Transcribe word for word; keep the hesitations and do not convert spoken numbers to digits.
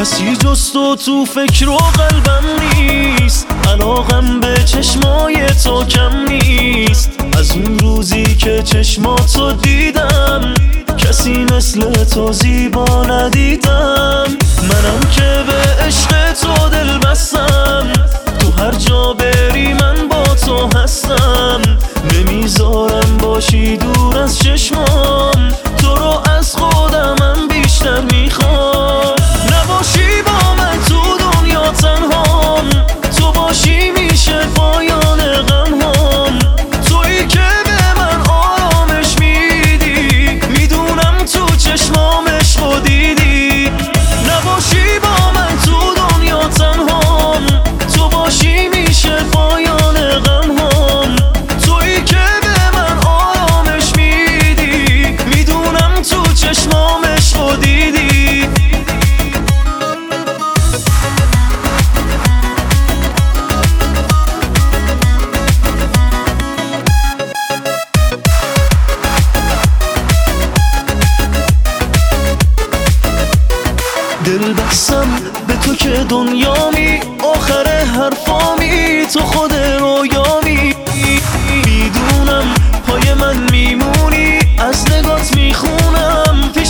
کسی جز تو تو فکر و قلبم نیست، علاقم به چشمای تو کم نیست. از اون روزی که چشماتو دیدم کسی مثل تو زیبا ندیدم. منم که به عشق تو دل بستم، تو هر جا بری من با تو هستم. نمیذارم باشی دور از چشمام، تو رو از خودم من بیشتر میخوام. نباشی با من تو دنیا تنهام، تو باشی میشه پایان غم هام. تویی که به من آرامش میدی، میدونم تو چشمام عشقو دیدی. نباشی با من تو دنیا تنهام، تو باشی میشه پایان غم هام. تویی که به من آرامش میدی، میدونم تو چشمام عشقو دیدی. دل بستم به تو که دنیامی، آخر حرفامی تو خود رویامی. میدونم پای من میمونی، از نگات میخونم